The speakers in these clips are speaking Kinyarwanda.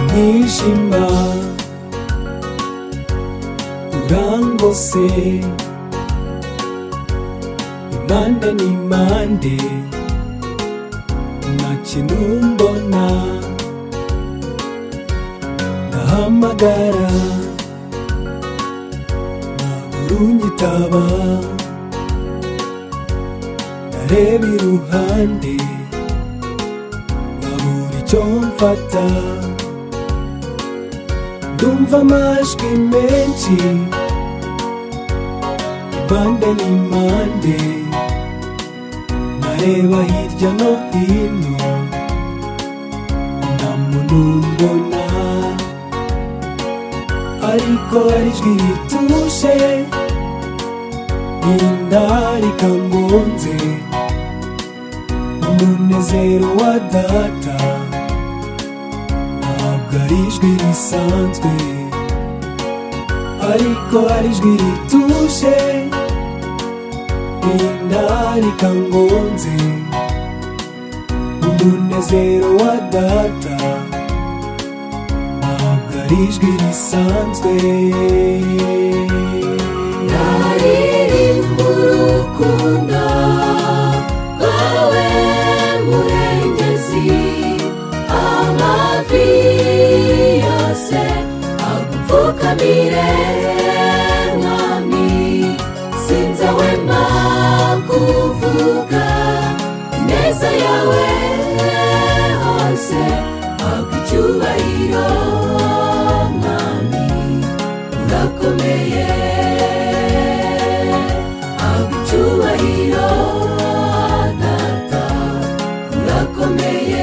umwijima urangose impande n'impande nta kintu mbona ndahamagara ntabura unyitaba ndareba iruhande nkabura icyo mfata ndumva amajwi menshi impande n'impande ndareba hirya no hino nta muntu mbona ariko hari ijwi rituje rinda rikangonze umunezero wa data ntabwo ari ijwi risanzwe ariko hari ijwi rituje rinda rikangonze umunezero wa data ntabwo ari ijwi risanzwe naririmba urukundo rwawe murengezi amavi yose agupfukamire mwami sinzahwema kuvuga ineza yawe hose habwa icyubahiro mwami urakomeye habwa icyubahiro data urakomeye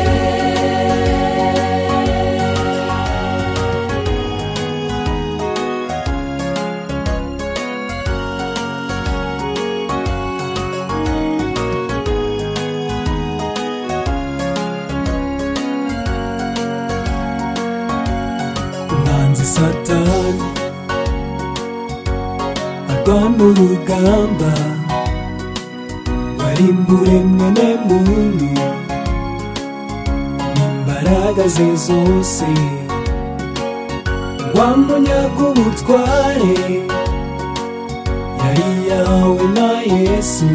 umwanzi satani arwana urugamba warimbure mwene muntu n'imbaraga ze zose wamunyaga ubutware yari yawe na Yesu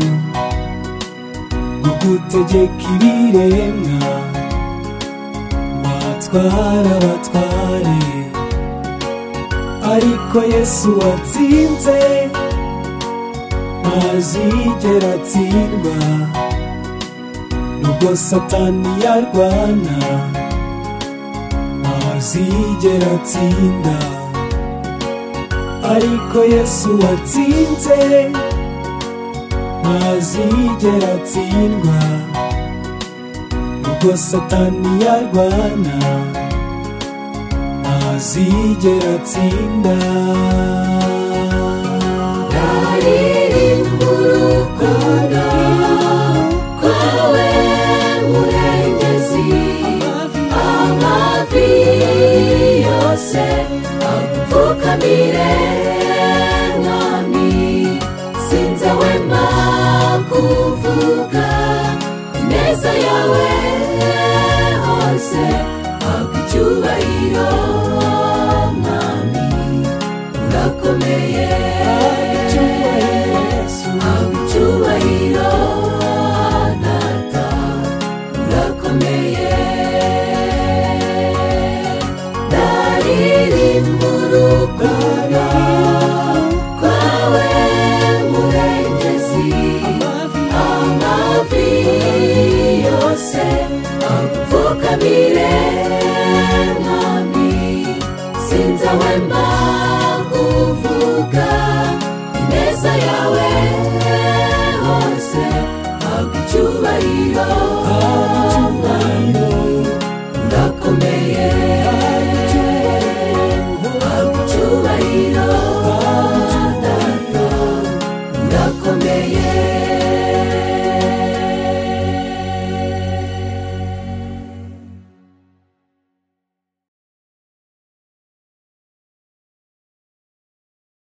gutegeka ibiremwa watwara abatware ariko Yesu watsinze ntazigera atsindwa nubwo satani yarwana ntazigera atsinda ariko Yesu watsinze ntazigera atsindwa nubwo satani yarwana ntazigera atsinda naririmba urukundo rwawe murengezi amavi yose agupfukamire mwami sinzahwema kuvuga ineza yawe hose habwa icyubahiro mwami urakomeye habwa icyubahiro data urakomeye naririmba urukundo rwawe murengezi amavi yose agupfukamire mwami sinzahwema kuvuga ineza yawe hose habwa icyubahiro